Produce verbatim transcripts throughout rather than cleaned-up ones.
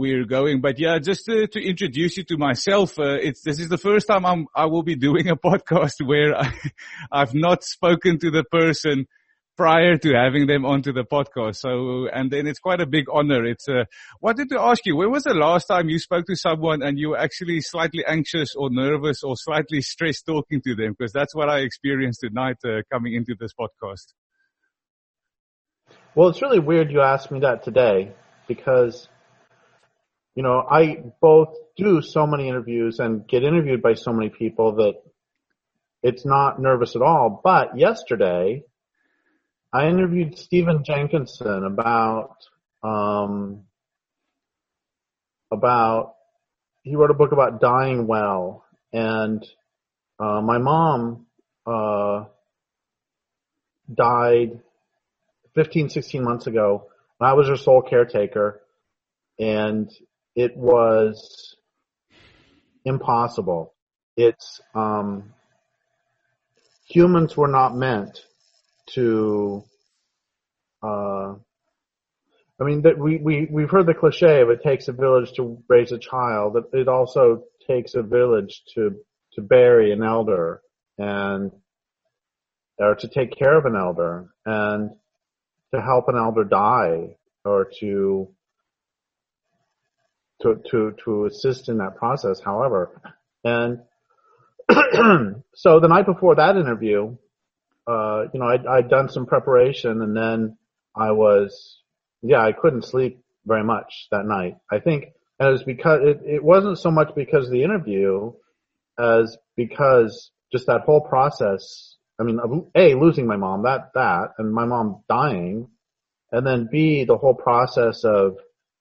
we're going. But yeah, just to, to introduce you to myself, uh, it's, this is the first time I'm, I will be doing a podcast where I, I've not spoken to the person prior to having them onto the podcast. So, and then it's quite a big honor. It's, uh, wanted to ask you, when was the last time you spoke to someone and you were actually slightly anxious or nervous or slightly stressed talking to them? Because that's what I experienced tonight, uh, coming into this podcast. Well, it's really weird you asked me that today because, you know, I both do so many interviews and get interviewed by so many people that it's not nervous at all. But yesterday, I interviewed Stephen Jenkinson about, um, about, he wrote a book about dying well. And, uh, my mom, uh, died fifteen, sixteen months ago. And I was her sole caretaker. And it was impossible. It's, um, humans were not meant to, uh, I mean, that we, we, we've heard the cliche of it takes a village to raise a child. It, it also takes a village to, to bury an elder and, or to take care of an elder and to help an elder die or to, to, to, to assist in that process, however. And so the night before that interview, Uh, you know, I'd, I'd done some preparation and then I was, yeah, I couldn't sleep very much that night. I think it was because, it, it wasn't so much because of the interview as because just that whole process, I mean, A, losing my mom, that, that, and my mom dying, and then B, the whole process of,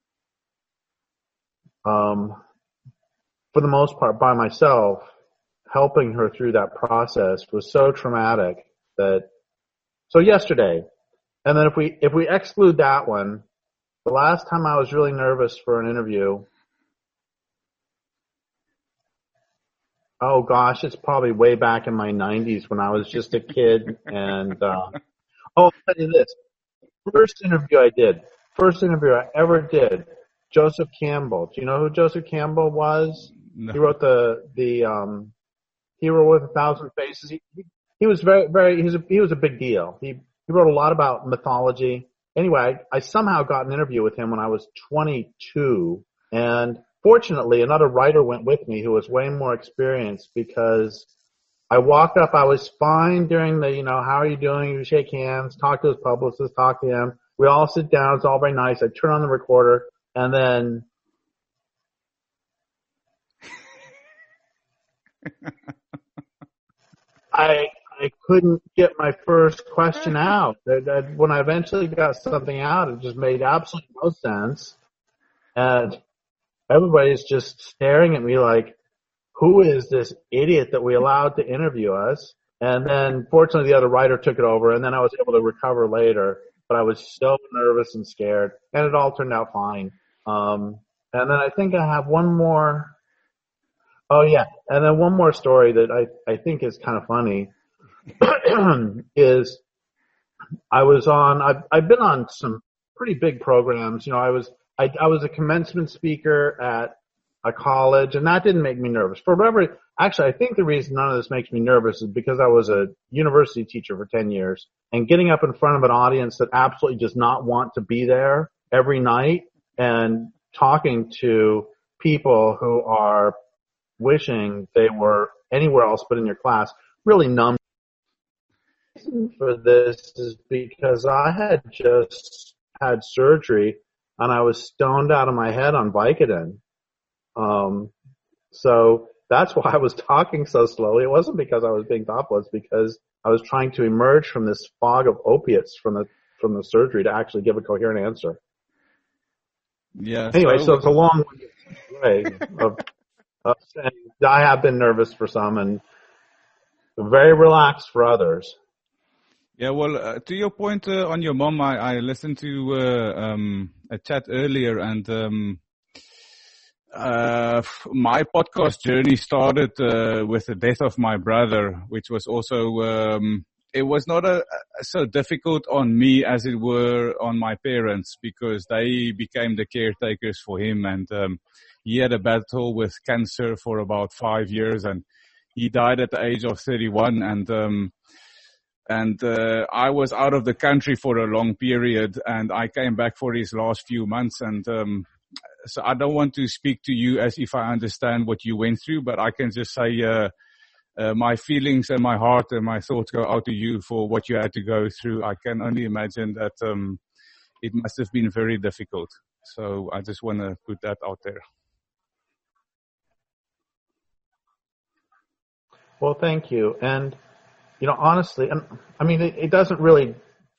um, for the most part by myself, helping her through that process was so traumatic. That, so yesterday, and then if we, if we exclude that one, the last time I was really nervous for an interview, oh gosh, it's probably way back in my nineties when I was just a kid and, uh, oh, I'll tell you this, first interview I did, first interview I ever did, Joseph Campbell. Do you know who Joseph Campbell was? No. He wrote the, the, um, Hero with a Thousand Faces. He, he, He was very, very, he was a, he was a big deal. He, he wrote a lot about mythology. Anyway, I, I somehow got an interview with him when I was twenty-two. And fortunately, another writer went with me who was way more experienced because I walked up, I was fine during the, you know, how are you doing? You shake hands, talk to his publicist, talk to him. We all sit down. It's all very nice. I turn on the recorder and then I, I couldn't get my first question out. When I eventually got something out, it just made absolutely no sense. And everybody's just staring at me like, who is this idiot that we allowed to interview us? And then fortunately the other writer took it over and then I was able to recover later. But I was so nervous and scared and it all turned out fine. Um, and then I think I have one more. Oh yeah. And then one more story that I, I think is kind of funny. is I was on, I've, I've been on some pretty big programs. You know, I was, I, I was a commencement speaker at a college and that didn't make me nervous. For whatever, actually, I think the reason none of this makes me nervous is because I was a university teacher for ten years and getting up in front of an audience that absolutely does not want to be there every night and talking to people who are wishing they were anywhere else but in your class really numb. For this is because I had just had surgery and I was stoned out of my head on Vicodin. Um, so that's why I was talking so slowly. It wasn't because I was being thoughtful. It's because I was trying to emerge from this fog of opiates from the, from the surgery to actually give a coherent answer. Yeah. Anyway, so, so it's a long way of, of saying I have been nervous for some and very relaxed for others. Yeah, well, uh, to your point uh, on your mom, I, I listened to uh, um, a chat earlier, and um, uh, my podcast journey started uh, with the death of my brother, which was also um, it was not a, a, so difficult on me as it were on my parents, because they became the caretakers for him, and um, he had a battle with cancer for about five years, and he died at the age of thirty-one, and um, and uh, I was out of the country for a long period, and I came back for his last few months, and um, so I don't want to speak to you as if I understand what you went through, but I can just say uh, uh, my feelings and my heart and my thoughts go out to you for what you had to go through. I can only imagine that um, it must have been very difficult. So I just want to put that out there. Well, thank you. And, you know, honestly, I mean, it, it doesn't really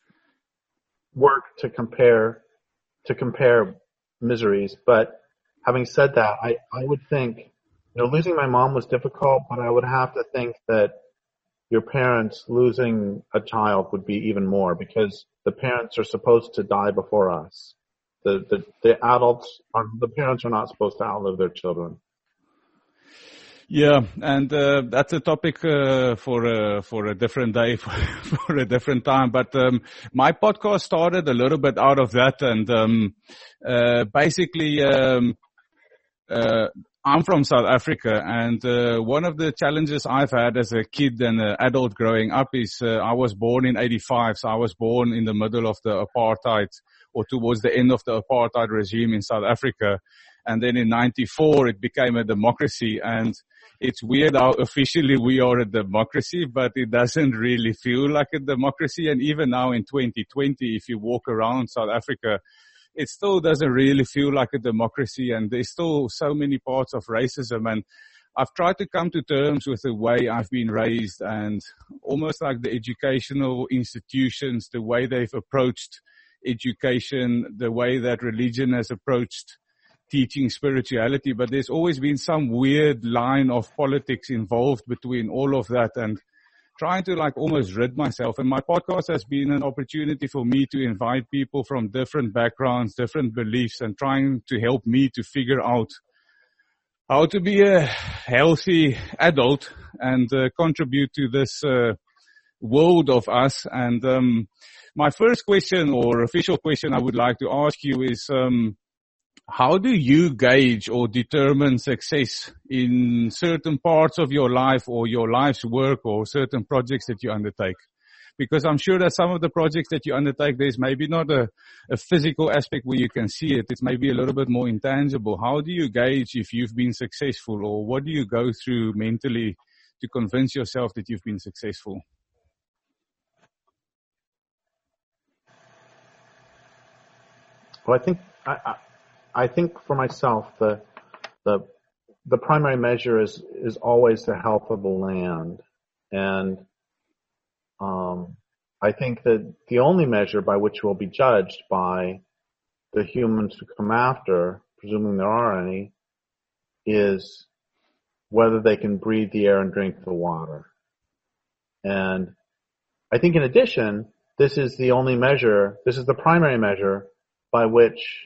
work to compare, to compare miseries, but having said that, I, I would think, you know, losing my mom was difficult, but I would have to think that your parents losing a child would be even more, because the parents are supposed to die before us. The, the, the adults are, the parents are not supposed to outlive their children. Yeah, and uh, that's a topic uh, for a, for a different day, for, for a different time. But um, my podcast started a little bit out of that, and um, uh, basically, um, uh, I'm from South Africa, and uh, one of the challenges I've had as a kid and an adult growing up is uh, I was born in eighty-five, so I was born in the middle of the apartheid, or towards the end of the apartheid regime in South Africa. And then in ninety-four, it became a democracy, and it's weird how officially we are a democracy, but it doesn't really feel like a democracy. And even now in twenty twenty, if you walk around South Africa, it still doesn't really feel like a democracy, and there's still so many parts of racism. And I've tried to come to terms with the way I've been raised, and almost like the educational institutions, the way they've approached education, the way that religion has approached teaching spirituality, but there's always been some weird line of politics involved between all of that, and trying to like almost rid myself. And my podcast has been an opportunity for me to invite people from different backgrounds, different beliefs, and trying to help me to figure out how to be a healthy adult and uh, contribute to this uh, world of us. And um, my first question, or official question I would like to ask you is, um, how do you gauge or determine success in certain parts of your life or your life's work or certain projects that you undertake? Because I'm sure that some of the projects that you undertake, there's maybe not a, a physical aspect where you can see it. It's maybe a little bit more intangible. How do you gauge if you've been successful, or what do you go through mentally to convince yourself that you've been successful? Well, I think I, I I think for myself, the the the primary measure is is always the health of the land, and um, I think that the only measure by which we'll be judged by the humans who come after, presuming there are any, is whether they can breathe the air and drink the water. And I think in addition, this is the only measure, this is the primary measure by which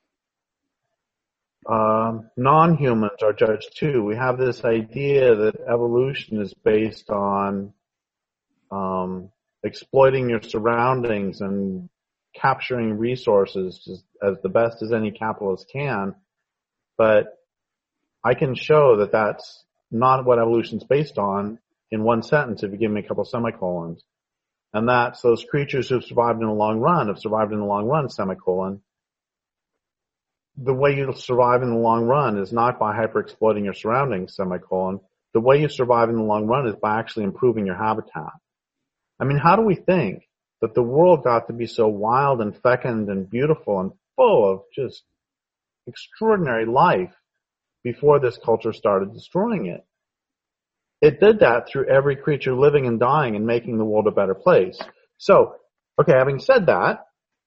Um, non-humans are judged too. We have this idea that evolution is based on um, exploiting your surroundings and capturing resources as, as the best as any capitalist can. But I can show that that's not what evolution's based on in one sentence if you give me a couple semicolons. And that's those creatures who've survived in the long run have survived in the long run, semicolon. The way you survive in the long run is not by hyper-exploiting your surroundings, semicolon. The way you survive in the long run is by actually improving your habitat. I mean, how do we think that the world got to be so wild and fecund and beautiful and full of just extraordinary life before this culture started destroying it? It did that through every creature living and dying and making the world a better place. So, okay, having said that,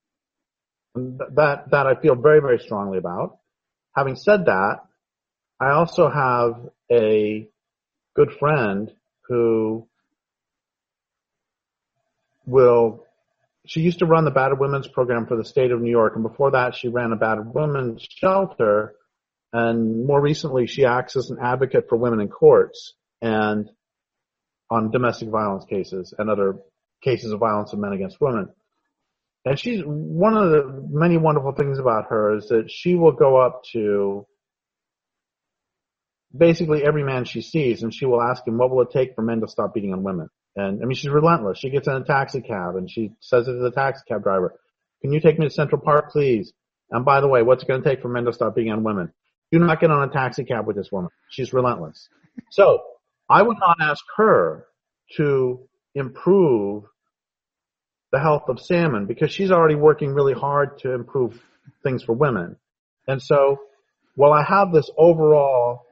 That, that I feel very, very strongly about. Having said that, I also have a good friend who will, she used to run the battered women's program for the state of New York, and before that she ran a battered women's shelter, and more recently she acts as an advocate for women in courts and on domestic violence cases and other cases of violence of men against women. And she's, one of the many wonderful things about her is that she will go up to basically every man she sees, and she will ask him, what will it take for men to stop beating on women? And, I mean, she's relentless. She gets in a taxi cab, and she says it to the taxi cab driver, can you take me to Central Park, please? And by the way, what's it going to take for men to stop beating on women? Do not get on a taxi cab with this woman. She's relentless. So, I would not ask her to improve the health of salmon because she's already working really hard to improve things for women. And so, while I have this overall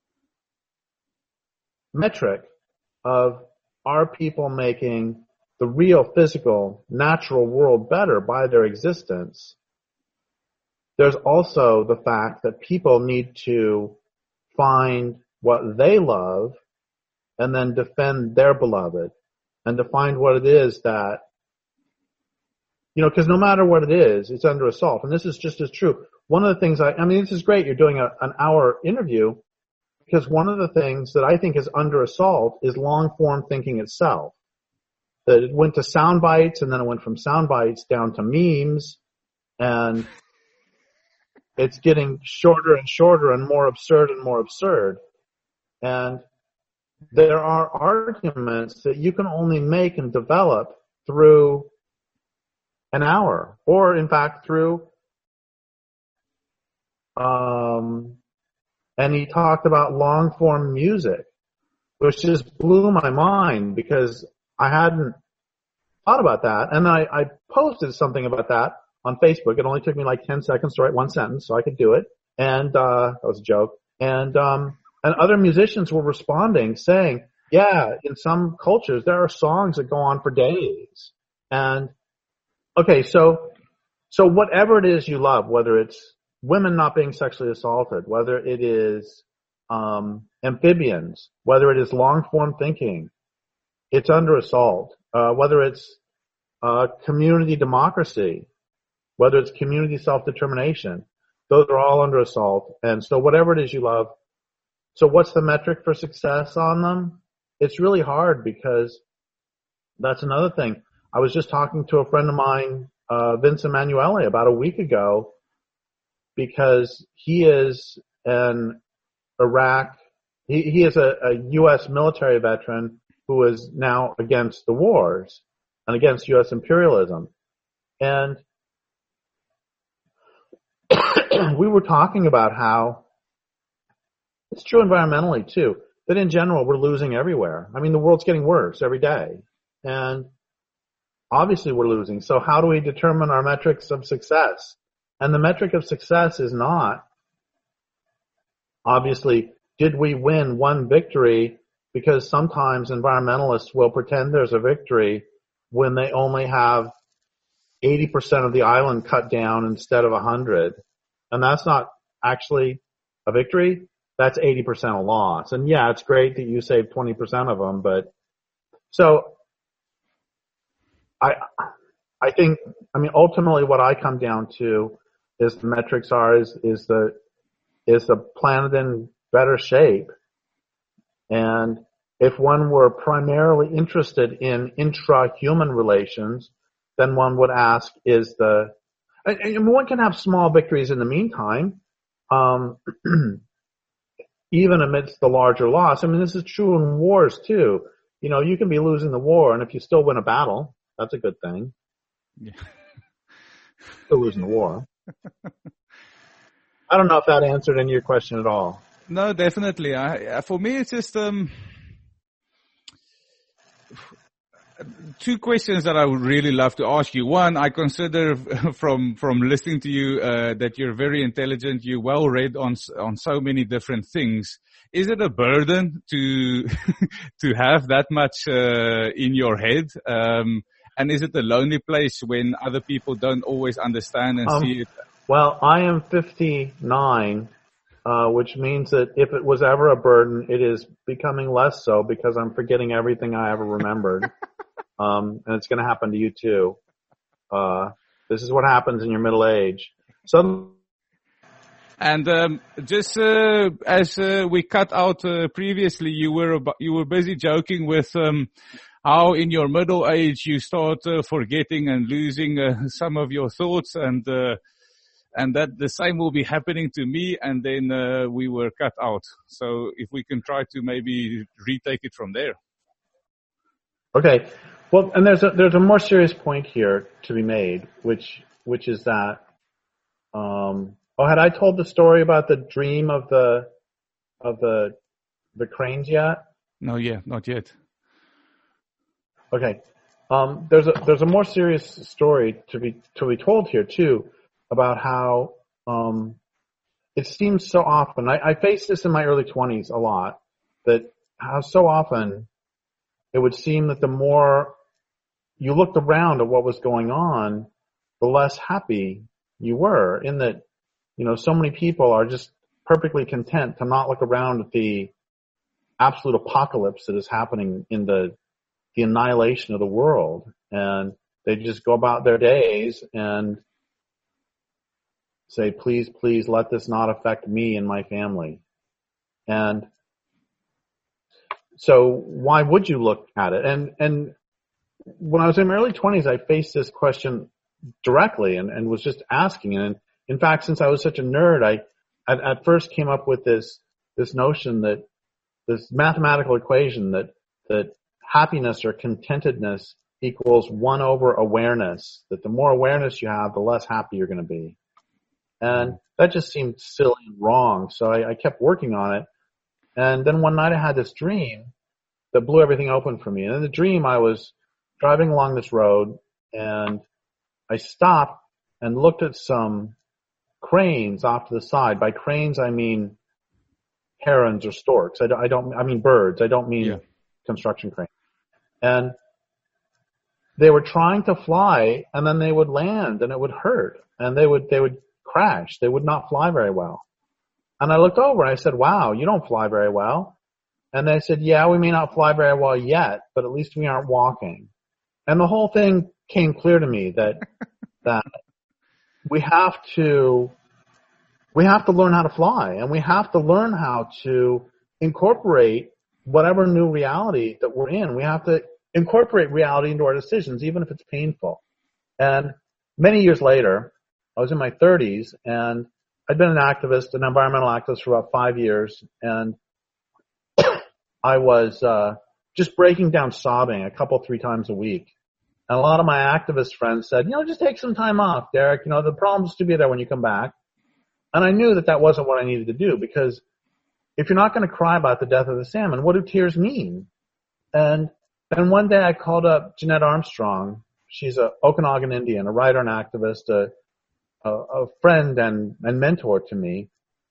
metric of are people making the real physical, natural world better by their existence, there's also the fact that people need to find what they love and then defend their beloved and to find what it is that, you know, because no matter what it is, it's under assault. And this is just as true. One of the things I, I mean, this is great. You're doing a, an hour interview because one of the things that I think is under assault is long form thinking itself. That it went to sound bites and then it went from sound bites down to memes and it's getting shorter and shorter and more absurd and more absurd. And there are arguments that you can only make and develop through an hour, or in fact through, um, and he talked about long form music, which just blew my mind because I hadn't thought about that. And I, I posted something about that on Facebook. It only took me like ten seconds to write one sentence, so I could do it. And, uh, that was a joke. And, um, and other musicians were responding saying, yeah, in some cultures there are songs that go on for days. And, okay, so, so whatever it is you love, whether it's women not being sexually assaulted, whether it is, um, amphibians, whether it is long form thinking, it's under assault. Uh, whether it's, uh, community democracy, whether it's community self-determination, those are all under assault. And so whatever it is you love, so what's the metric for success on them? It's really hard because that's another thing. I was just talking to a friend of mine, uh, Vince Emanuele, about a week ago because he is an Iraq, he, he is a, a U S military veteran who is now against the wars and against U S imperialism. And we were talking about how it's true environmentally too, that in general we're losing everywhere. I mean, the world's getting worse every day. And obviously we're losing. So how do we determine our metrics of success? And the metric of success is not, obviously, did we win one victory? Because sometimes environmentalists will pretend there's a victory when they only have eighty percent of the island cut down instead of one hundred. And that's not actually a victory. That's eighty percent a loss. And yeah, it's great that you saved twenty percent of them, but so I, I think, I mean, ultimately what I come down to is the metrics are, is, is the, is the planet in better shape? And if one were primarily interested in intra-human relations, then one would ask, is the, and one can have small victories in the meantime, um, even amidst the larger loss. I mean, this is true in wars too. You know, you can be losing the war, and if you still win a battle, that's a good thing. Yeah. Still losing the war. I don't know if that answered any of your question at all. No, definitely. I, for me, it's just um, two questions that I would really love to ask you. One, I consider from from listening to you uh, that you're very intelligent. You're well read on on so many different things. Is it a burden to to have that much uh, in your head? Um, and is it a lonely place when other people don't always understand and um, see it? Well, I am fifty-nine, uh, which means that if it was ever a burden, it is becoming less so because I'm forgetting everything I ever remembered. um, and it's going to happen to you too. Uh, this is what happens in your middle age. So. And um, just uh, as uh, we cut out uh, previously, you were ab- you were busy joking with um, how in your middle age you start uh, forgetting and losing uh, some of your thoughts, and uh, and that the same will be happening to me, and then uh, we were cut out. So if we can try to maybe retake it from there. Okay. Well, and there's a, there's a more serious point here to be made, which, which is that, um, oh, had I told the story about the dream of the, of the, the cranes yet? No, yeah, not yet. Okay. Um, there's a, there's a more serious story to be, to be told here too, about how, um, it seems so often, I, I faced this in my early twenties a lot, that how so often it would seem that the more you looked around at what was going on, the less happy you were, in that, you know, so many people are just perfectly content to not look around at the absolute apocalypse that is happening in the, the annihilation of the world. And they just go about their days and say, please, please let this not affect me and my family. And so why would you look at it? And, and when I was in my early twenties, I faced this question directly and, and was just asking. And in fact, since I was such a nerd, I at, at first came up with this, this notion that this mathematical equation that, that happiness or contentedness equals one over awareness, that the more awareness you have, the less happy you're going to be. And that just seemed silly and wrong. So I, I kept working on it. And then one night I had this dream that blew everything open for me. And in the dream, I was driving along this road, and I stopped and looked at some cranes off to the side. By cranes, I mean herons or storks. I don't, I, don't, I mean birds. I don't mean yeah. construction cranes. And they were trying to fly, and then they would land, and it would hurt. And they would, they would crash. They would not fly very well. And I looked over and I said, wow, you don't fly very well. And they said, yeah, we may not fly very well yet, but at least we aren't walking. And the whole thing came clear to me that, that we have to, we have to learn how to fly, and we have to learn how to incorporate whatever new reality that we're in. We have to incorporate reality into our decisions, even if it's painful. And many years later, I was in my thirties, and I'd been an activist, an environmental activist for about five years, and I was uh just breaking down sobbing a couple, three times a week. And a lot of my activist friends said, you know, just take some time off, Derek. You know, the problem's to be there when you come back. And I knew that that wasn't what I needed to do, because if you're not going to cry about the death of the salmon, what do tears mean? And and one day I called up Jeanette Armstrong. She's a Okanagan Indian, a writer and activist, a a, a friend and, and mentor to me.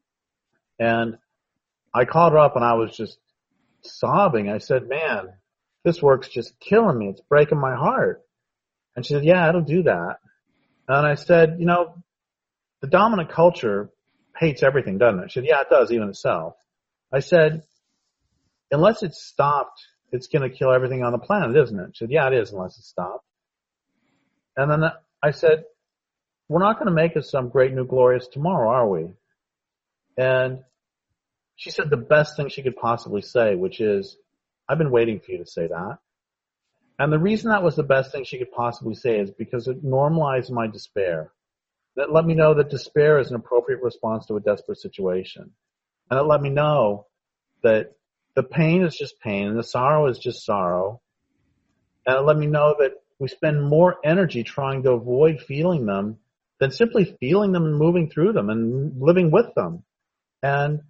And I called her up and I was just sobbing. I said, man, this work's just killing me. It's breaking my heart. And she said, yeah, it'll do that. And I said, you know, the dominant culture hates everything, doesn't it? She said, yeah, it does, even itself. I said, unless it's stopped, it's going to kill everything on the planet, isn't it? She said, yeah, it is, unless it's stopped. And then I said, we're not going to make us some great new glorious tomorrow, are we? And she said the best thing she could possibly say, which is, I've been waiting for you to say that. And the reason that was the best thing she could possibly say is because it normalized my despair. That let me know that despair is an appropriate response to a desperate situation. And it let me know that the pain is just pain and the sorrow is just sorrow. And it let me know that we spend more energy trying to avoid feeling them than simply feeling them and moving through them and living with them. And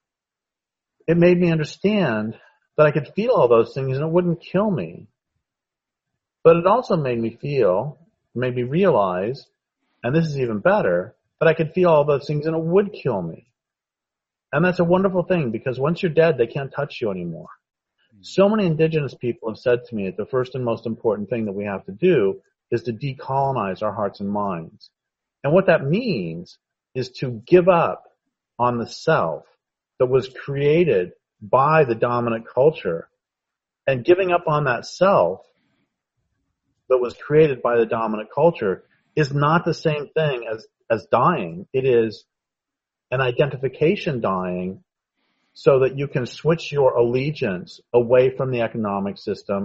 it made me understand that I could feel all those things and it wouldn't kill me. But it also made me feel, made me realize, and this is even better, that I could feel all those things and it would kill me. And that's a wonderful thing, because once you're dead, they can't touch you anymore. So many indigenous people have said to me that the first and most important thing that we have to do is to decolonize our hearts and minds. And what that means is to give up on the self that was created by the dominant culture. And giving up on that self that was created by the dominant culture is not the same thing as, as dying. It is an identification dying, so that you can switch your allegiance away from the economic system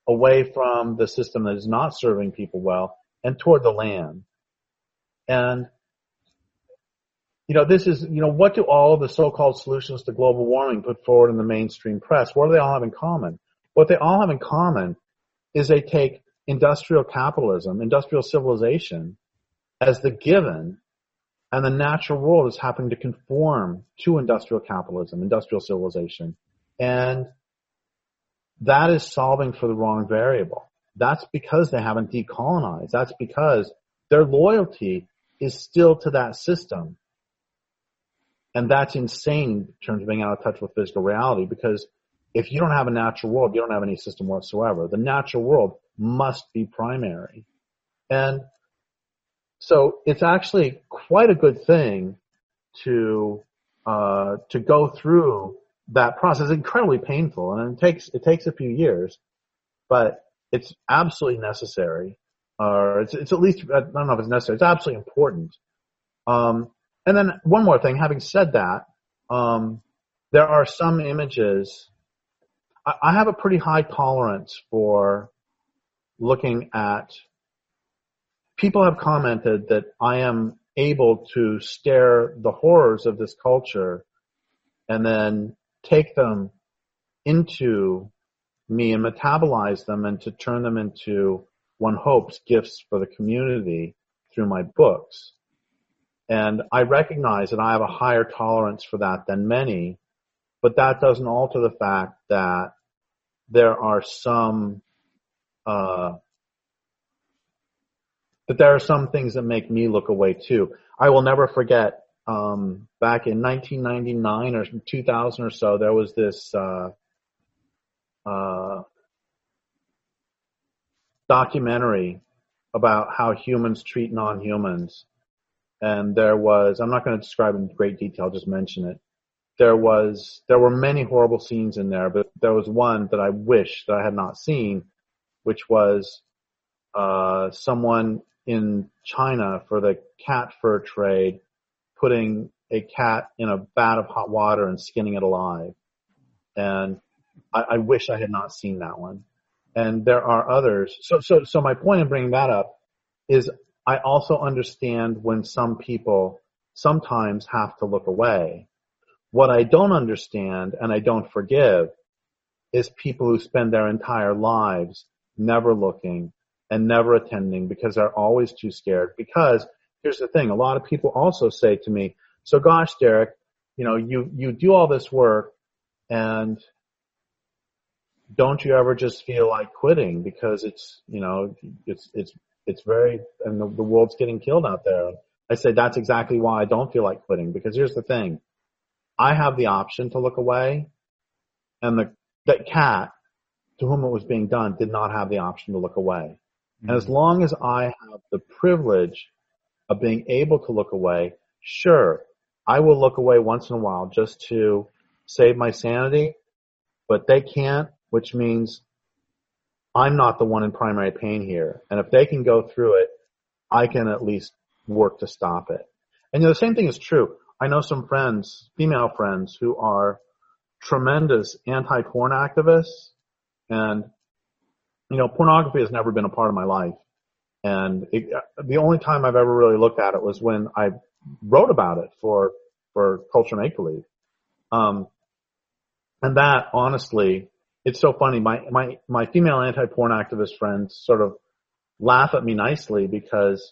away from the system that is not serving people well and toward the land. And, you know, this is, you know, what do all of the so-called solutions to global warming put forward in the mainstream press? What do they all have in common? What they all have in common is they take industrial capitalism, industrial civilization as the given, and the natural world is happening to conform to industrial capitalism, industrial civilization. And that is solving for the wrong variable. That's because they haven't decolonized. That's because their loyalty is still to that system. And that's insane in terms of being out of touch with physical reality, because if you don't have a natural world, you don't have any system whatsoever. The natural world must be primary. And so it's actually quite a good thing to uh to go through that process. It's incredibly painful, and it takes it takes a few years, but it's absolutely necessary. Or it's it's at least, I don't know if it's necessary. It's absolutely important. Um, and then one more thing. Having said that, um, there are some images. I, I have a pretty high tolerance for looking at. People have commented that I am able to stare the horrors of this culture and then take them into me and metabolize them and to turn them into, one hopes, gifts for the community through my books. And I recognize that I have a higher tolerance for that than many, but that doesn't alter the fact that there are some, uh, that there are some things that make me look away too. I will never forget, um, back in nineteen ninety-nine or two thousand or so, there was this, uh, uh, documentary about how humans treat non-humans. And there was, I'm not going to describe it in great detail, just mention it. There was, there were many horrible scenes in there, but there was one that I wish that I had not seen, which was, uh, someone in China for the cat fur trade putting a cat in a vat of hot water and skinning it alive. And I, I wish I had not seen that one. And there are others. So, so, so my point in bringing that up is I also understand when some people sometimes have to look away. What I don't understand and I don't forgive is people who spend their entire lives never looking and never attending because they're always too scared. Because here's the thing, a lot of people also say to me, so gosh, Derek, you know, you, you do all this work and don't you ever just feel like quitting because it's, you know, it's, it's, it's very, and the, the world's getting killed out there. I say that's exactly why I don't feel like quitting, because here's the thing. I have the option to look away, and the, that cat to whom it was being done did not have the option to look away. Mm-hmm. And as long as I have the privilege of being able to look away, sure, I will look away once in a while just to save my sanity, but they can't, which means I'm not the one in primary pain here. And if they can go through it, I can at least work to stop it. And you know, the same thing is true. I know some friends, female friends, who are tremendous anti-porn activists. And, you know, pornography has never been a part of my life. And it, the only time I've ever really looked at it was when I wrote about it for, for Culture Make Believe. Um, and that, honestly, it's so funny. My, my, my female anti-porn activist friends sort of laugh at me nicely because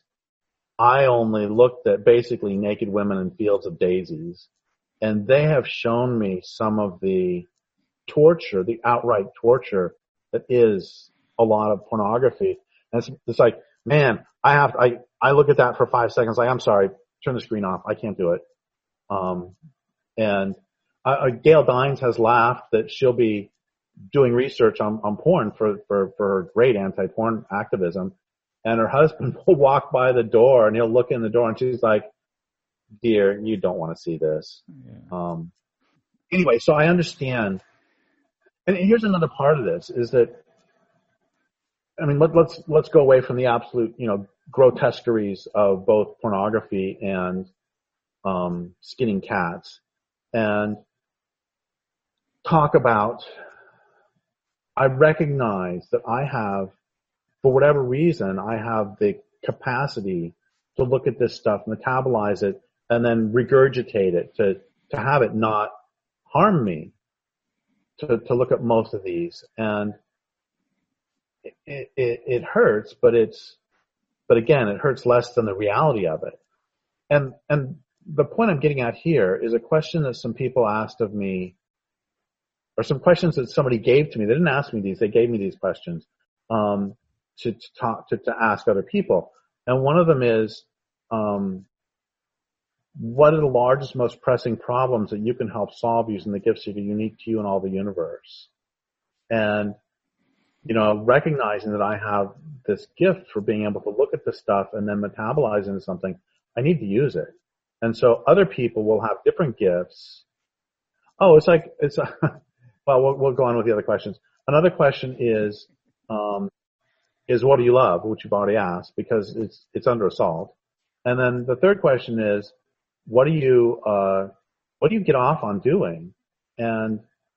I only looked at basically naked women in fields of daisies, and they have shown me some of the torture, the outright torture that is a lot of pornography. And it's, it's like, man, I have, I, I look at that for five seconds, like, I'm sorry, turn the screen off. I can't do it. Um, and, uh, Gail Dines has laughed that she'll be doing research on, on porn for, for, for her great anti-porn activism. And her husband will walk by the door and he'll look in the door and she's like, dear, you don't want to see this. Yeah. Um, anyway, so I understand. And here's another part of this is that, I mean, let, let's, let's go away from the absolute, you know, grotesqueries of both pornography and, um, skinning cats and talk about I recognize that I have, for whatever reason, I have the capacity to look at this stuff, metabolize it, and then regurgitate it, to, to have it not harm me, to, to look at most of these. And it, it, it hurts, but it's, but again, it hurts less than the reality of it. And, and the point I'm getting at here is a question that some people asked of me, or some questions that somebody gave to me. They didn't ask me these, they gave me these questions, um, to, to talk, to, to ask other people. And one of them is, um, what are the largest, most pressing problems that you can help solve using the gifts that are unique to you and all the universe? And, you know, recognizing that I have this gift for being able to look at this stuff and then metabolize into something, I need to use it. And so other people will have different gifts. Oh, it's like, it's, a, well, well, we'll go on with the other questions. Another question is, um, is what do you love, which you've already asked, because it's, it's under assault. And then the third question is, what do you, uh, what do you get off on doing? And,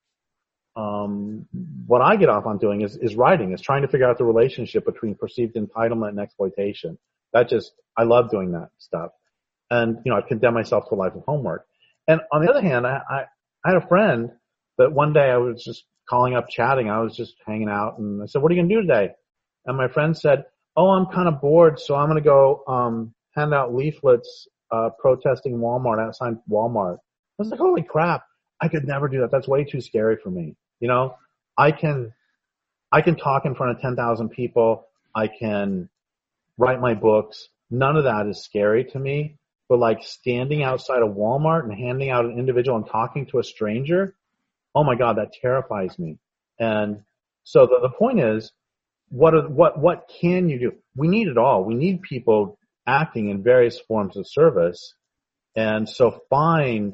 um, what I get off on doing is, is writing, is trying to figure out the relationship between perceived entitlement and exploitation. That just, I love doing that stuff. And, you know, I've condemned myself to a life of homework. And on the other hand, I, I, I had a friend that one day I was just calling up, chatting. I was just hanging out, and I said, what are you going to do today? And my friend said, oh, I'm kind of bored, so I'm going to go, um, hand out leaflets, uh, protesting Walmart, outside Walmart. I was like, holy crap, I could never do that. That's way too scary for me. You know, I can, I can talk in front of ten thousand people. I can write my books. None of that is scary to me. But like standing outside of Walmart and handing out an individual and talking to a stranger, oh my God, that terrifies me. And so the, the point is, what are, what, what can you do? We need it all. We need people acting in various forms of service. And so find,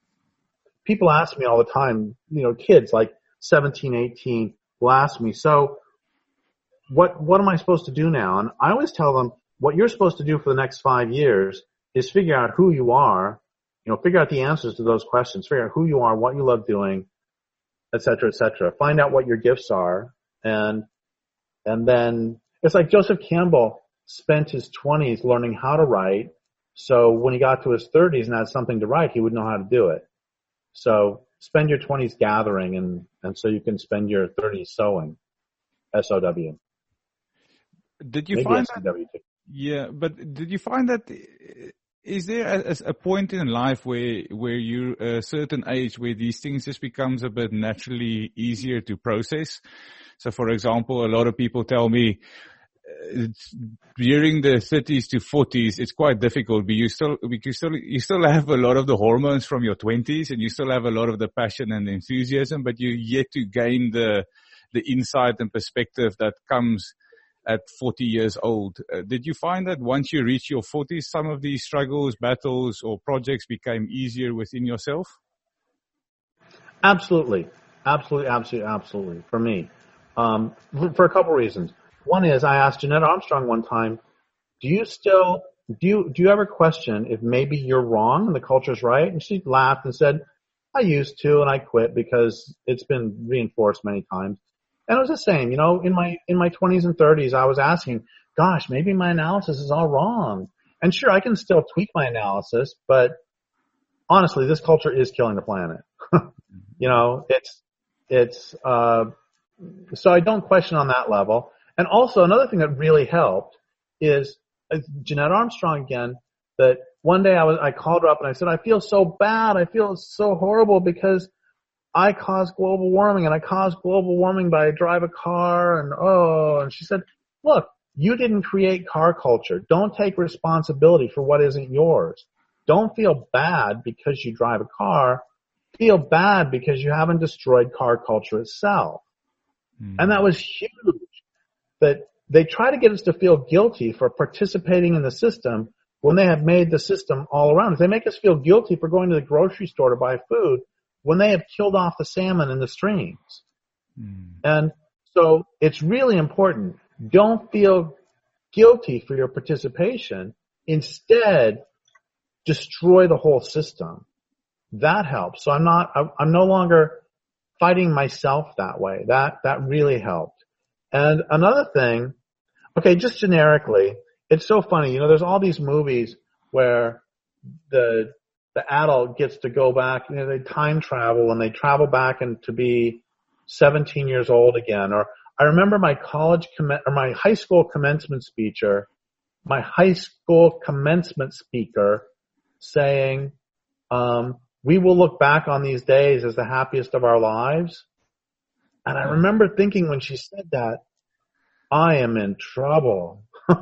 people ask me all the time, you know, kids like seventeen, eighteen will ask me, so what, what am I supposed to do now? And I always tell them, what you're supposed to do for the next five years is figure out who you are, you know, figure out the answers to those questions, figure out who you are, what you love doing, et cetera, et cetera. Find out what your gifts are. And, and then it's like Joseph Campbell spent his twenties learning how to write. So when he got to his thirties and had something to write, he would know how to do it. So spend your twenties gathering, and, and so you can spend your thirties sowing. S O W. Did you Maybe find S O W that? too. Yeah, but did you find that, is there a, a point in life where, where you're a certain age where these things just becomes a bit naturally easier to process? So for example, a lot of people tell me, it's during the thirties to forties, it's quite difficult, but you still, you still, you still have a lot of the hormones from your twenties, and you still have a lot of the passion and enthusiasm, but you're yet to gain the, the insight and perspective that comes at forty years old. Uh, did you find that once you reach your forties, some of these struggles, battles, or projects became easier within yourself? Absolutely. Absolutely, absolutely, absolutely. For me. Um, for a couple reasons. One is I asked Jeanette Armstrong one time, do you still, do you, do you ever question if maybe you're wrong and the culture's right? And she laughed and said, I used to, and I quit because it's been reinforced many times. And it was the same, you know, in my, in my twenties and thirties, I was asking, gosh, maybe my analysis is all wrong. And sure, I can still tweak my analysis, but honestly, this culture is killing the planet. You know, it's, it's, uh, so I don't question on that level. And also another thing that really helped is uh, Jeanette Armstrong again, that one day I was, I called her up and I said, I feel so bad. I feel so horrible because I caused global warming, and I caused global warming by I drive a car, and oh, and she said, look, you didn't create car culture. Don't take responsibility for what isn't yours. Don't feel bad because you drive a car. Feel bad because you haven't destroyed car culture itself. Mm. And that was huge. That they try to get us to feel guilty for participating in the system when they have made the system all around us. They make us feel guilty for going to the grocery store to buy food when they have killed off the salmon in the streams. Mm. And so it's really important. Don't feel guilty for your participation. Instead, destroy the whole system. That helps. So I'm not, I'm no longer fighting myself that way. That, that really helped. And another thing, okay, just generically, it's so funny. You know, there's all these movies where the, the adult gets to go back, you know, they time travel and they travel back and to be seventeen years old again. Or I remember my college comm- or my high school commencement speaker, my high school commencement speaker saying, um, we will look back on these days as the happiest of our lives. And I remember thinking when she said that, I am in trouble.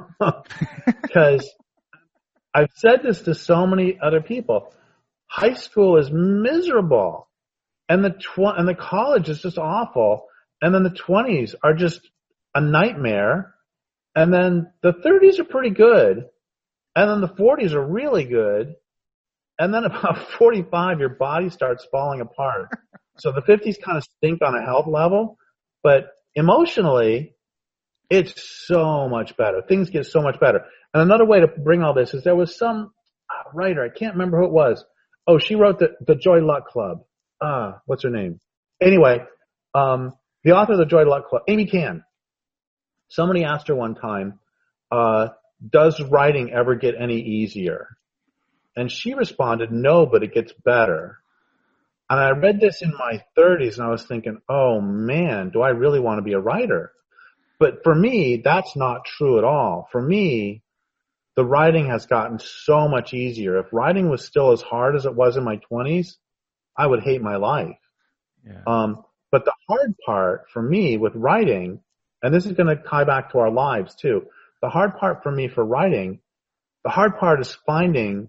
Because I've said this to so many other people. High school is miserable. And the tw- and the college is just awful. And then the twenties are just a nightmare. And then the thirties are pretty good. And then the forties are really good. And then about forty-five, your body starts falling apart. So the fifties kind of stink on a health level. But emotionally, it's so much better. Things get so much better. And another way to bring all this is there was some writer, I can't remember who it was. Oh, she wrote the, the Joy Luck Club. Ah, what's her name? Anyway, um, the author of the Joy Luck Club, Amy Can. Somebody asked her one time, uh, does writing ever get any easier? And she responded, no, but it gets better. And I read this in my thirties and I was thinking, oh man, do I really want to be a writer? But for me, that's not true at all. For me, the writing has gotten so much easier. If writing was still as hard as it was in my twenties, I would hate my life. Yeah. Um, but the hard part for me with writing, and this is going to tie back to our lives too, the hard part for me for writing, the hard part is finding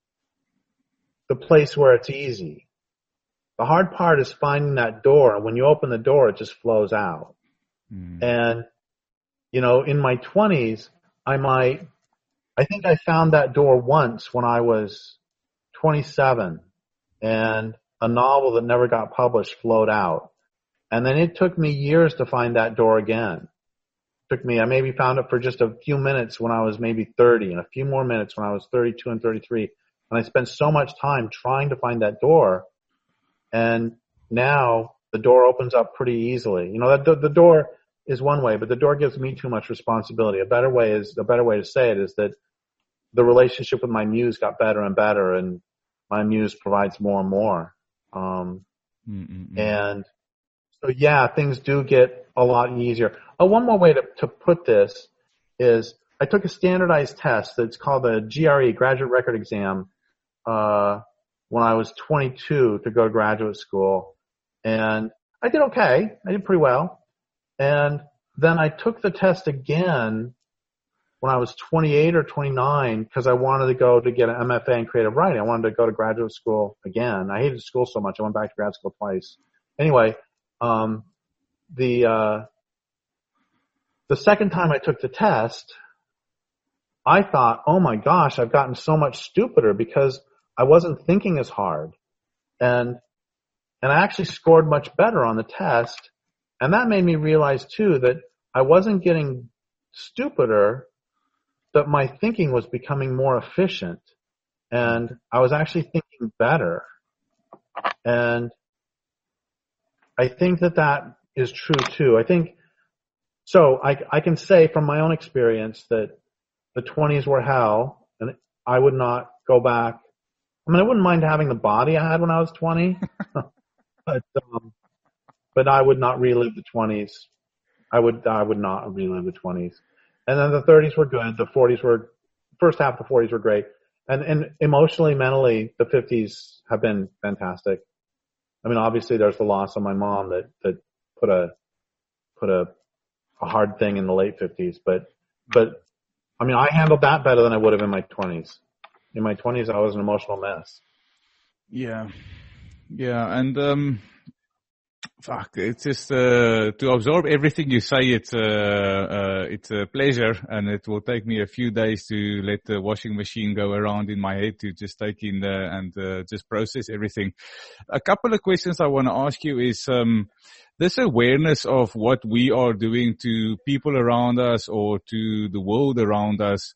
the place where it's easy. The hard part is finding that door, and when you open the door, it just flows out. Mm. And, you know, in my twenties, I might, I think I found that door once when I was twenty-seven, and a novel that never got published flowed out. And then it took me years to find that door again. It took me, I maybe found it for just a few minutes when I was maybe thirty, and a few more minutes when I was thirty-two and thirty-three. And I spent so much time trying to find that door. And now the door opens up pretty easily. You know, the, the door is one way, but the door gives me too much responsibility. A better way is, a better way to say it is that the relationship with my muse got better and better, and my muse provides more and more. Um, Mm-mm-mm. and so yeah, things do get a lot easier. Oh, one more way to, to put this is I took a standardized test that's called the G R E, Graduate Record Exam, uh, when I was twenty-two to go to graduate school. And I did okay. I did pretty well. And then I took the test again when I was twenty-eight or twenty-nine because I wanted to go to get an M F A in creative writing. I wanted to go to graduate school again. I hated school so much. I went back to grad school twice. Anyway, um, the, uh, the second time I took the test, I thought, oh my gosh, I've gotten so much stupider because I wasn't thinking as hard. And, and I actually scored much better on the test. And that made me realize too that I wasn't getting stupider, but my thinking was becoming more efficient. And I was actually thinking better. And I think that that is true too. I think, so I, I can say from my own experience that the twenties were hell, and I would not go back. I mean, I wouldn't mind having the body I had when I was twenty, but um, but I would not relive the twenties. I would I would not relive the twenties. And then the thirties were good. The forties were, first half of the forties were great. And and emotionally, mentally, the fifties have been fantastic. I mean, obviously, there's the loss of my mom that that put a put a a hard thing in the late fifties, but but. I mean, I handled that better than I would have in my twenties. In my twenties, I was an emotional mess. Yeah. Yeah. And, um, fuck, it's just, uh, to absorb everything you say, it's, uh, uh, it's a pleasure, and it will take me a few days to let the washing machine go around in my head to just take in the, and, uh, just process everything. A couple of questions I want to ask you is, um, this awareness of what we are doing to people around us or to the world around us,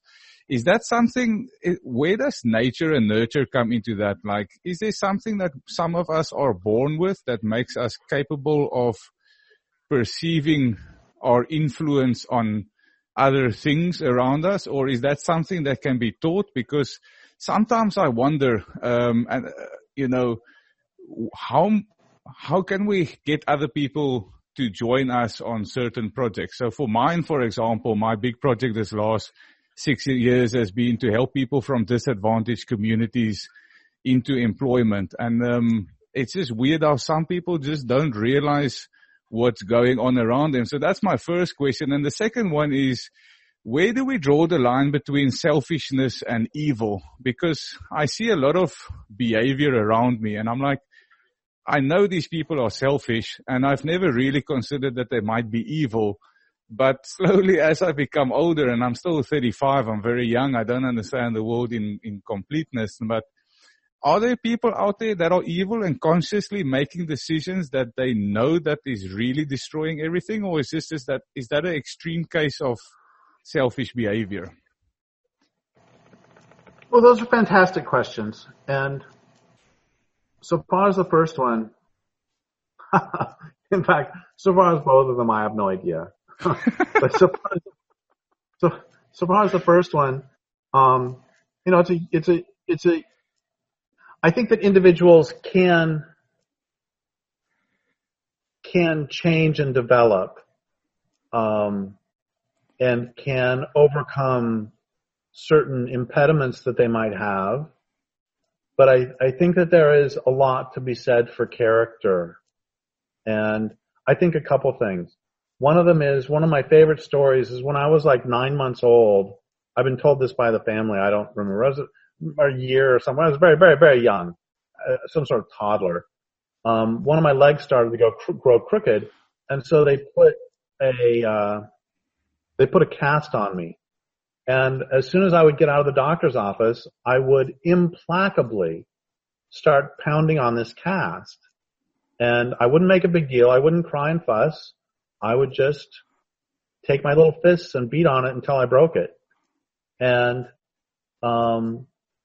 Is that something, where does nature and nurture come into that? Like, is there something that some of us are born with that makes us capable of perceiving our influence on other things around us? Or is that something that can be taught? Because sometimes I wonder, um, and, uh, you know, how, how can we get other people to join us on certain projects? So for mine, for example, my big project this last six years has been to help people from disadvantaged communities into employment. And um, it's just weird how some people just don't realize what's going on around them. So that's my first question. And the second one is, where do we draw the line between selfishness and evil? Because I see a lot of behavior around me, and I'm like, I know these people are selfish, and I've never really considered that they might be evil. But slowly, as I become older, and I'm still thirty-five, I'm very young, I don't understand the world in, in completeness, but are there people out there that are evil and consciously making decisions that they know that is really destroying everything? Or is this just that, is that an extreme case of selfish behavior? Well, those are fantastic questions. And so far as the first one, in fact, so far as both of them, I have no idea. But so far, as, so, so far as the first one, um, you know, it's a, it's a, it's a, I think that individuals can, can change and develop, um, and can overcome certain impediments that they might have. But I, I think that there is a lot to be said for character. And I think a couple things. One of them is, one of my favorite stories is when I was like nine months old. I've been told this by the family. I don't remember. I was a, a year or something. I was very, very, very young, uh, some sort of toddler. Um, one of my legs started to go cr- grow crooked, and so they put a uh, they put a cast on me. And as soon as I would get out of the doctor's office, I would implacably start pounding on this cast. And I wouldn't make a big deal. I wouldn't cry and fuss. I would just take my little fists and beat on it until I broke it. And, um,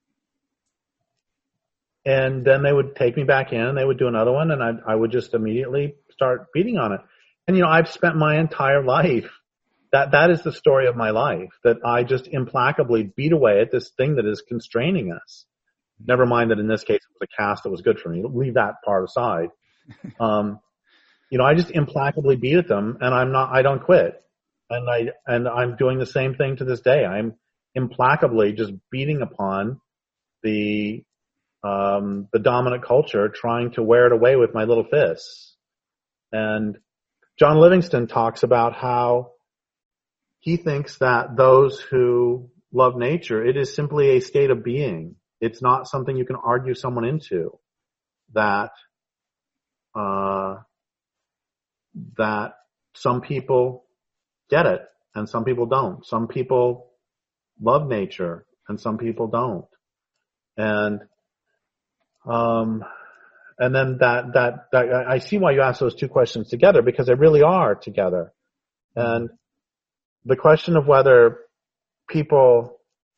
and then they would take me back in and they would do another one, and I, I would just immediately start beating on it. And, you know, I've spent my entire life, that, that is the story of my life, that I just implacably beat away at this thing that is constraining us. Never mind that in this case it was a cast that was good for me. Leave that part aside. Um, you know, I just implacably beat at them, and I'm not, I don't quit. And I, and I'm doing the same thing to this day. I'm implacably just beating upon the, um, the dominant culture, trying to wear it away with my little fists. And John Livingston talks about how he thinks that those who love nature, it is simply a state of being. It's not something you can argue someone into. That, uh, that some people get it and some people don't. Some people love nature and some people don't. And, um, and then that, that, that, I see why you asked those two questions together, because they really are together. And the question of whether people,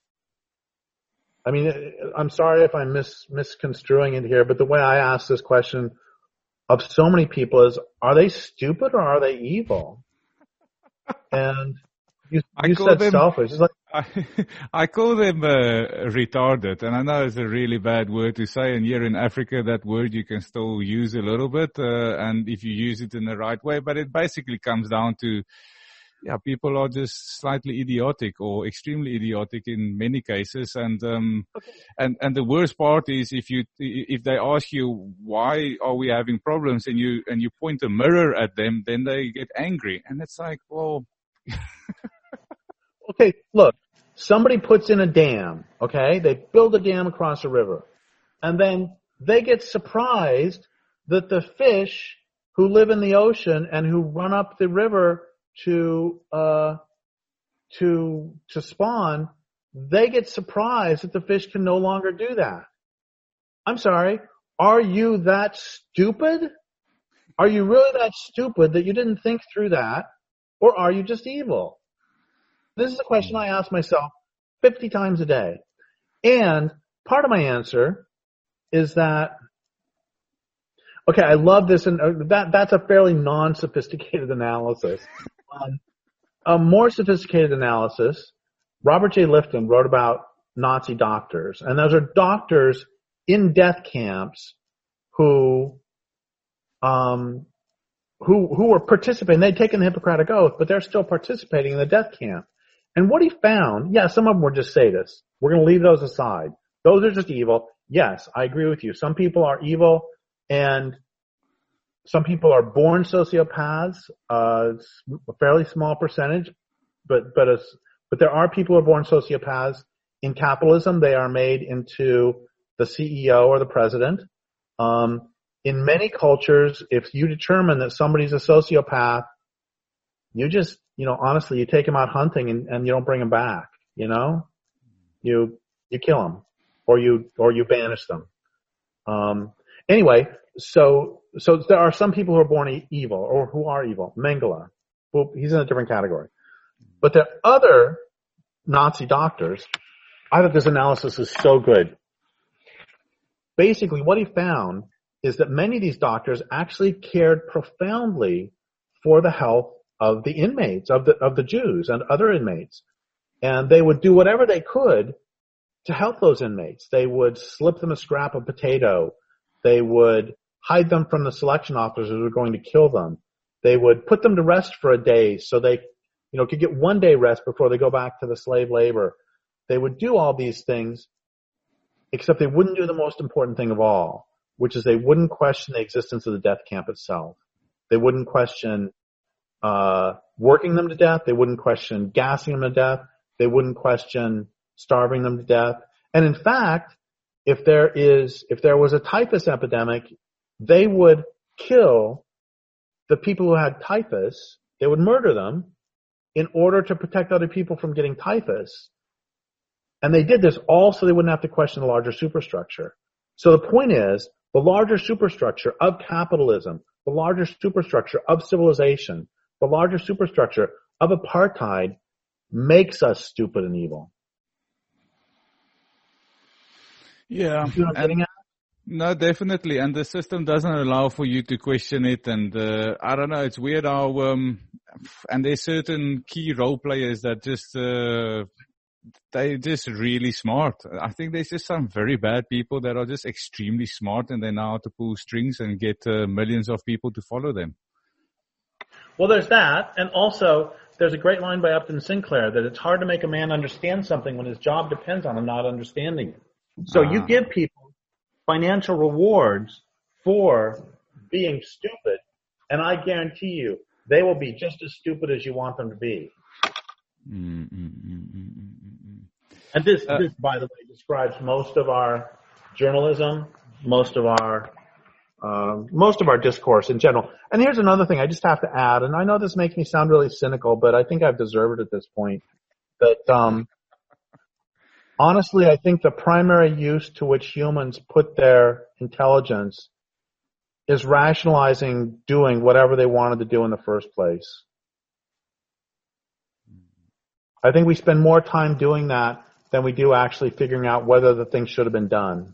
I mean, I'm sorry if I'm mis, misconstruing it here, but the way I ask this question of so many people is, are they stupid or are they evil? And you, you said them, selfish. It's like, I, I call them uh, retarded, and I know it's a really bad word to say, and here in Africa that word you can still use a little bit, uh, and if you use it in the right way, but it basically comes down to, yeah, people are just slightly idiotic or extremely idiotic in many cases. And, um, okay. and, and the worst part is if you, if they ask you, why are we having problems, and you, and you point a mirror at them, then they get angry. And it's like, well. Okay, look, somebody puts in a dam, okay? They build a dam across a river. And then they get surprised that the fish who live in the ocean and who run up the river to, uh, to, to spawn, they get surprised that the fish can no longer do that. I'm sorry. Are you that stupid? Are you really that stupid that you didn't think through that? Or are you just evil? This is a question I ask myself fifty times a day. And part of my answer is that, okay, I love this, and that that's a fairly non-sophisticated analysis. Um, a more sophisticated analysis, Robert J. Lifton wrote about Nazi doctors, and those are doctors in death camps who, um, who who were participating. They'd taken the Hippocratic Oath, but they're still participating in the death camp. And what he found, yeah, some of them were just sadists. We're going to leave those aside. Those are just evil. Yes, I agree with you. Some people are evil, and some people are born sociopaths, uh, a fairly small percentage, but, but, a, but there are people who are born sociopaths. In capitalism, they are made into the C E O or the president. Um, in many cultures, if you determine that somebody's a sociopath, you just, you know, honestly, you take them out hunting and, and you don't bring them back, you know? You, you kill them, or you, or you banish them. Um, anyway, so, so there are some people who are born e- evil, or who are evil. Mengele, well, he's in a different category. But there are other Nazi doctors. I thought this analysis is so good. Basically, what he found is that many of these doctors actually cared profoundly for the health of the inmates, of the, of the Jews and other inmates. And they would do whatever they could to help those inmates. They would slip them a scrap of potato. They would hide them from the selection officers who were going to kill them. They would put them to rest for a day so they, you know, could get one day rest before they go back to the slave labor. They would do all these things, except they wouldn't do the most important thing of all, which is they wouldn't question the existence of the death camp itself. They wouldn't question uh working them to death. They wouldn't question gassing them to death. They wouldn't question starving them to death. And in fact, if there is, if there was a typhus epidemic, they would kill the people who had typhus. They would murder them in order to protect other people from getting typhus. And they did this all so they wouldn't have to question the larger superstructure. So the point is, the larger superstructure of capitalism, the larger superstructure of civilization, the larger superstructure of apartheid makes us stupid and evil. Yeah. You know what I'm getting at? No, definitely. And the system doesn't allow for you to question it. And, uh, I don't know, it's weird how, um, and there's certain key role players that just, uh, they're just really smart. I think there's just some very bad people that are just extremely smart and they know how to pull strings and get uh, millions of people to follow them. Well, there's that. And also, there's a great line by Upton Sinclair that it's hard to make a man understand something when his job depends on him not understanding it. So ah. you give people financial rewards for being stupid, and I guarantee you they will be just as stupid as you want them to be. Mm, mm, mm, mm, mm. And this, uh, this, by the way, describes most of our journalism, most of our uh, most of our discourse in general. And here's another thing I just have to add, and I know this makes me sound really cynical, but I think I've deserved it at this point. That um, honestly, I think the primary use to which humans put their intelligence is rationalizing doing whatever they wanted to do in the first place. I think we spend more time doing that than we do actually figuring out whether the thing should have been done.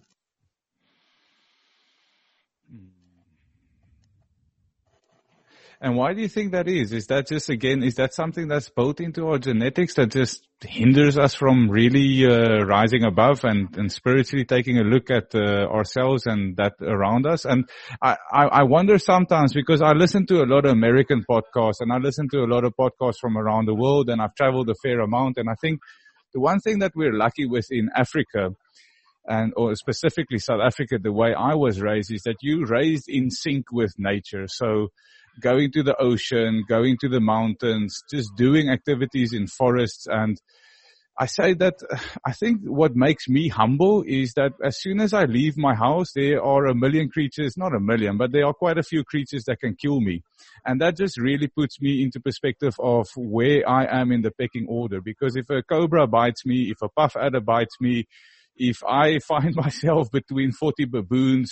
And why do you think that is? Is that just, again, is that something that's built into our genetics that just hinders us from really uh, rising above and, and spiritually taking a look at uh, ourselves and that around us? And I, I, I wonder sometimes, because I listen to a lot of American podcasts and I listen to a lot of podcasts from around the world, and I've traveled a fair amount, and I think the one thing that we're lucky with in Africa, and or specifically South Africa, the way I was raised, is that you raised in sync with nature. So going to the ocean, going to the mountains, just doing activities in forests. And I say that I think what makes me humble is that as soon as I leave my house, there are a million creatures, not a million, but there are quite a few creatures that can kill me. And that just really puts me into perspective of where I am in the pecking order. Because if a cobra bites me, if a puff adder bites me, if I find myself between forty baboons,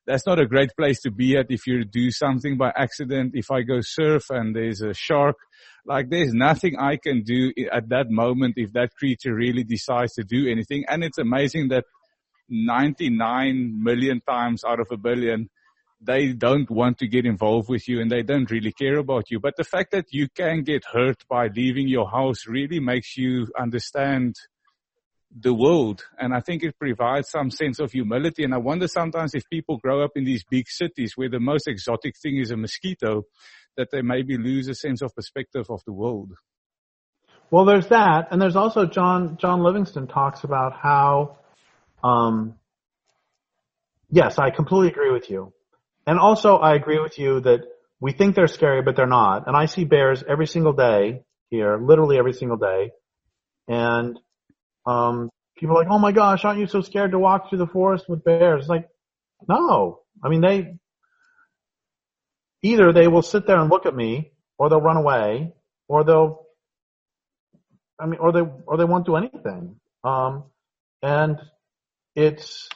that's not a great place to be at if you do something by accident. If I go surf and there's a shark, like there's nothing I can do at that moment if that creature really decides to do anything. And it's amazing that ninety-nine million times out of a billion, they don't want to get involved with you and they don't really care about you. But the fact that you can get hurt by leaving your house really makes you understand the world. And I think it provides some sense of humility. And I wonder sometimes if people grow up in these big cities where the most exotic thing is a mosquito, that they maybe lose a sense of perspective of the world. Well, there's that. And there's also John, John Livingston talks about how, um, yes, I completely agree with you. And also I agree with you that we think they're scary, but they're not. And I see bears every single day here, literally every single day. And um people are like, oh my gosh, aren't you so scared to walk through the forest with bears? It's like, no. I mean, they, either they will sit there and look at me, or they'll run away, or they'll, I mean, or they, or they won't do anything. Um, and it's,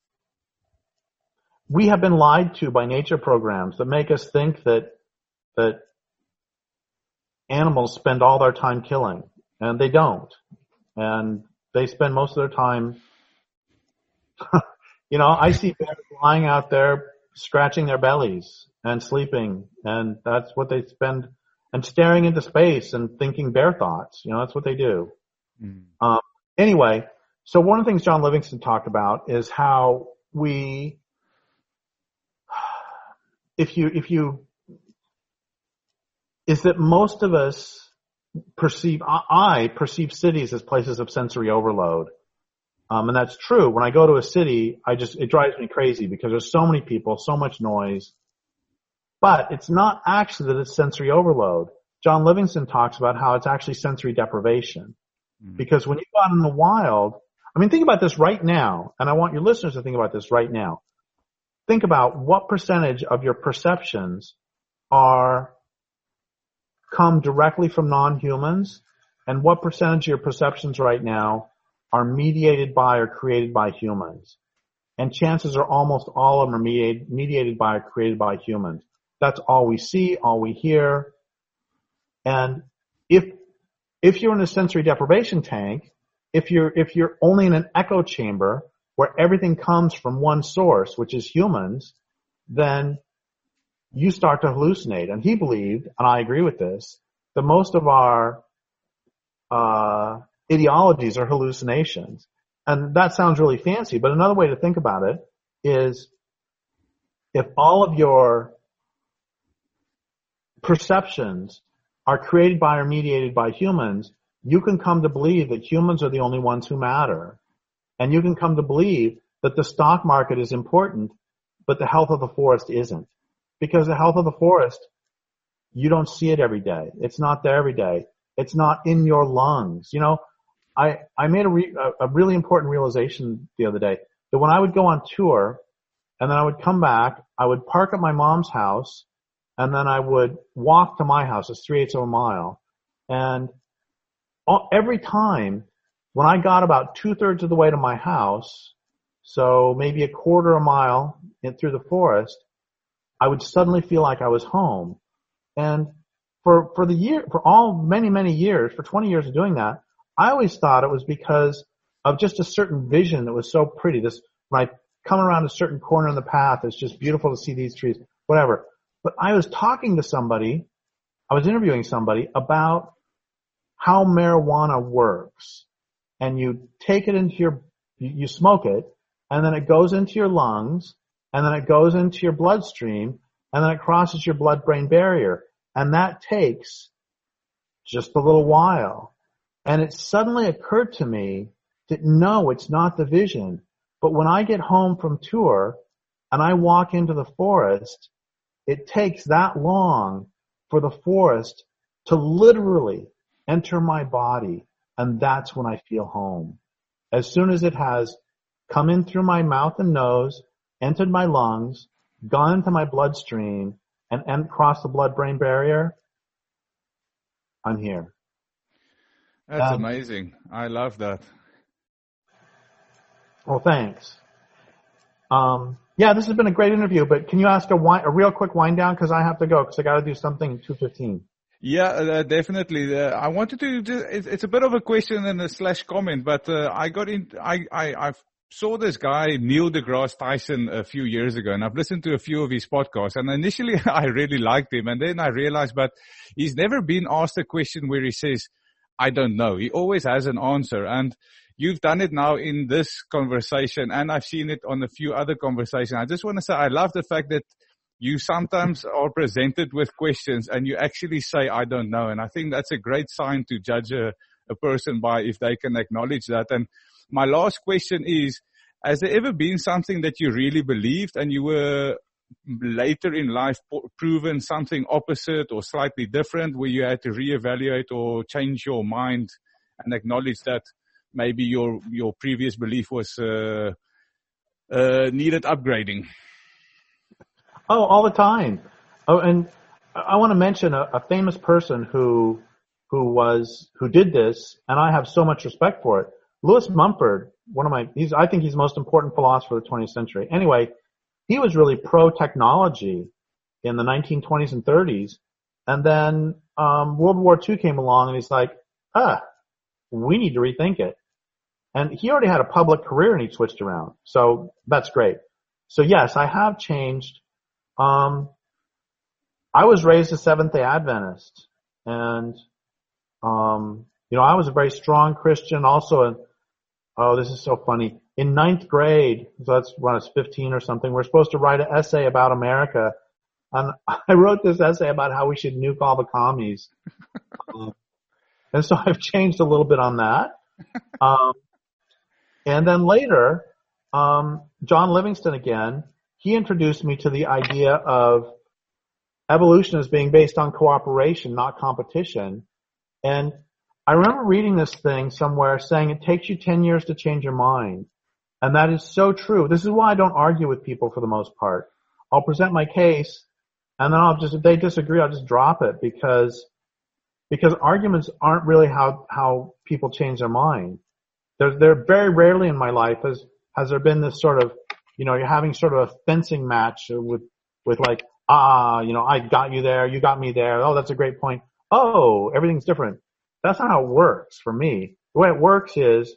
we have been lied to by nature programs that make us think that, that animals spend all their time killing, and they don't. And they spend most of their time, you know, I see bears lying out there scratching their bellies and sleeping, and that's what they spend, and staring into space and thinking bear thoughts. You know, that's what they do. Mm. Um, anyway, so one of the things John Livingston talked about is how we, if you, if you, is that most of us perceive, I perceive cities as places of sensory overload. Um, and that's true. When I go to a city, I just, it drives me crazy because there's so many people, so much noise. But it's not actually that it's sensory overload. John Livingston talks about how it's actually sensory deprivation. Mm-hmm. Because when you go out in the wild, I mean, think about this right now, and I want your listeners to think about this right now. Think about what percentage of your perceptions are come directly from non-humans, and what percentage of your perceptions right now are mediated by or created by humans. And chances are almost all of them are mediated, mediated by or created by humans. That's all we see, all we hear. And if, if you're in a sensory deprivation tank, if you're, if you're only in an echo chamber where everything comes from one source, which is humans, then you start to hallucinate. And he believed, and I agree with this, that most of our uh ideologies are hallucinations. And that sounds really fancy, but another way to think about it is if all of your perceptions are created by or mediated by humans, you can come to believe that humans are the only ones who matter. And you can come to believe that the stock market is important, but the health of the forest isn't. Because the health of the forest, you don't see it every day. It's not there every day. It's not in your lungs. You know, I, I made a, re, a, a really important realization the other day that when I would go on tour and then I would come back, I would park at my mom's house and then I would walk to my house. It's three eighths of a mile. And all, every time when I got about two thirds of the way to my house, so maybe a quarter of a mile in, through the forest, I would suddenly feel like I was home. And for, for the year, for all many, many years, for twenty years of doing that, I always thought it was because of just a certain vision that was so pretty. This, when I come around a certain corner in the path, it's just beautiful to see these trees, whatever. But I was talking to somebody, I was interviewing somebody about how marijuana works. And you take it into your, you, you smoke it, and then it goes into your lungs, and then it goes into your bloodstream, and then it crosses your blood-brain barrier. And that takes just a little while. And it suddenly occurred to me that no, it's not the vision. But when I get home from tour and I walk into the forest, it takes that long for the forest to literally enter my body. And that's when I feel home. As soon as it has come in through my mouth and nose, entered my lungs, gone into my bloodstream, and, and crossed the blood-brain barrier, I'm here. That's um, amazing. I love that. Well, thanks. Um, yeah, this has been a great interview, but can you ask a, wind, a real quick wind down? Because I have to go, because I got to do something at two fifteen. Yeah, uh, definitely. Uh, I wanted to just, it's, it's a bit of a question and a slash comment, but uh, I got in, I, I, I saw this guy, Neil deGrasse Tyson, a few years ago, and I've listened to a few of his podcasts, and initially I really liked him, and then I realized, but he's never been asked a question where he says, I don't know. He always has an answer, and you've done it now in this conversation, and I've seen it on a few other conversations. I just want to say I love the fact that you sometimes are presented with questions and you actually say, I don't know. And I think that's a great sign to judge a, a person by if they can acknowledge that. And my last question is, has there ever been something that you really believed and you were later in life proven something opposite or slightly different, where you had to reevaluate or change your mind and acknowledge that maybe your your previous belief was uh, uh, needed upgrading? Oh, all the time. Oh, and I want to mention a, a famous person who who was who did this, and I have so much respect for it. Lewis Mumford, one of my, he's I think he's the most important philosopher of the twentieth century. Anyway, he was really pro-technology in the nineteen twenties and thirties, and then um, World War Two came along, and he's like, ah, we need to rethink it. And he already had a public career, and he switched around. So that's great. So yes, I have changed. Um, I was raised a Seventh-day Adventist, and, um, you know, I was a very strong Christian. Also, in, oh, this is so funny. In ninth grade, so that's when I was fifteen or something, we're supposed to write an essay about America. And I wrote this essay about how we should nuke all the commies. um, and so I've changed a little bit on that. Um, and then later, um, John Livingston again, he introduced me to the idea of evolution as being based on cooperation, not competition. And I remember reading this thing somewhere saying it takes you ten years to change your mind. And that is so true. This is why I don't argue with people for the most part. I'll present my case, and then I'll just, if they disagree, I'll just drop it, because, because arguments aren't really how, how people change their mind. There, there very rarely in my life has, has there been this sort of, you know, you're having sort of a fencing match with, with like, ah, you know, I got you there, you got me there. Oh, that's a great point. Oh, everything's different. That's not how it works for me. The way it works is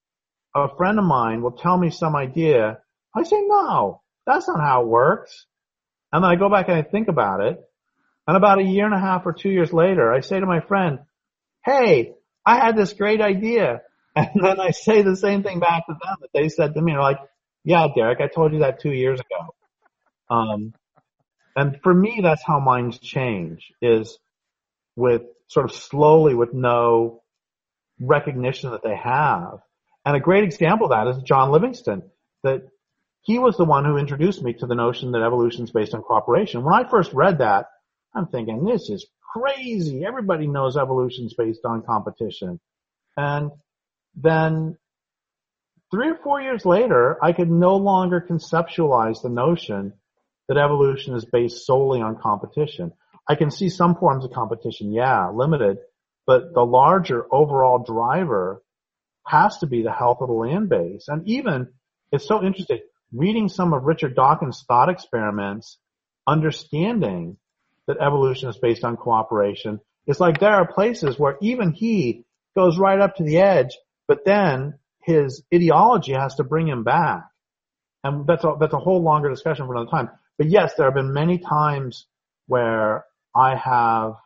a friend of mine will tell me some idea. I say, no, that's not how it works. And then I go back and I think about it. And about a year and a half or two years later, I say to my friend, hey, I had this great idea. And then I say the same thing back to them that they said to me. They're like, yeah, Derek, I told you that two years ago. Um, and for me, that's how minds change, is with sort of slowly, with no recognition that they have. And a great example of that is John Livingston, that he was the one who introduced me to the notion that evolution is based on cooperation. When I first read that, I'm thinking, this is crazy. Everybody knows evolution is based on competition. And then three or four years later, I could no longer conceptualize the notion that evolution is based solely on competition. I can see some forms of competition, yeah, limited, but the larger overall driver has to be the health of the land base. And even, it's so interesting, reading some of Richard Dawkins' thought experiments, understanding that evolution is based on cooperation, it's like there are places where even he goes right up to the edge, but then his ideology has to bring him back. And that's a, that's a whole longer discussion for another time. But yes, there have been many times where I have,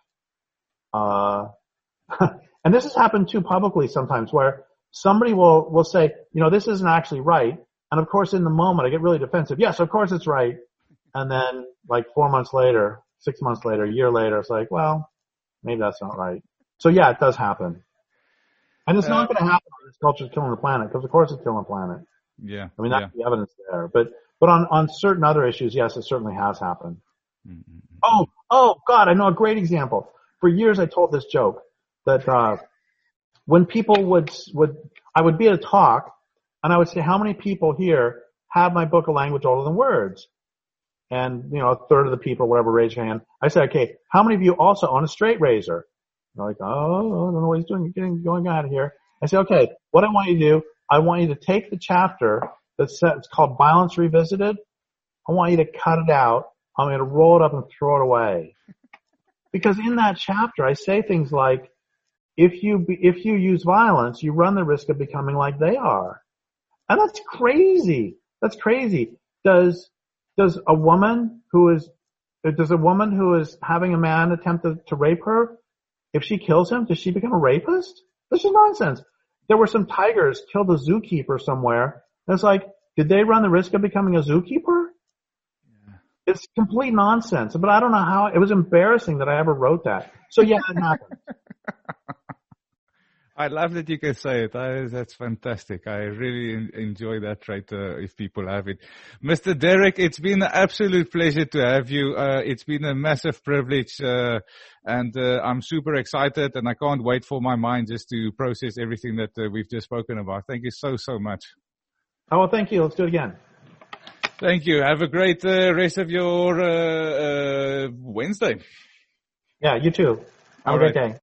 uh, and this has happened too publicly sometimes, where somebody will, will say, you know, this isn't actually right. And of course, in the moment, I get really defensive. Yes, of course it's right. And then like four months later, six months later, a year later, it's like, well, maybe that's not right. So yeah, it does happen. And it's uh, not going to happen when this culture is killing the planet, because of course it's killing the planet. Yeah. I mean, that's yeah. the evidence there. But, but on, on certain other issues, yes, it certainly has happened. Mm-hmm. Oh, oh God, I know a great example. For years I told this joke that, uh, when people would, would, I would be at a talk and I would say, how many people here have my book, A Language Older Than Words? And, you know, a third of the people, whatever, raise your hand. I said, okay, how many of you also own a straight razor? They're like, oh, I don't know what he's doing. You're getting going out of here. I said, okay, what I want you to do, I want you to take the chapter that's it's called Violence Revisited. I want you to cut it out. I'm going to roll it up and throw it away. Because in that chapter, I say things like, if you if you use violence, you run the risk of becoming like they are. And that's crazy. That's crazy. Does does a woman who is does a woman who is having a man attempt to, to rape her, if she kills him, does she become a rapist? This is nonsense. There were some tigers killed a zookeeper somewhere. And it's like, did they run the risk of becoming a zookeeper? Yeah. It's complete nonsense. But I don't know how. It was embarrassing that I ever wrote that. So yeah, it happened. I love that you can say it. I, that's fantastic. I really in, enjoy that trait uh, if people have it. Mister Derek, it's been an absolute pleasure to have you. Uh, it's been a massive privilege, uh, and uh, I'm super excited, and I can't wait for my mind just to process everything that uh, we've just spoken about. Thank you so, so much. Oh, well, thank you. Let's do it again. Thank you. Have a great uh, rest of your uh, uh, Wednesday. Yeah, you too. Have All a great right. day.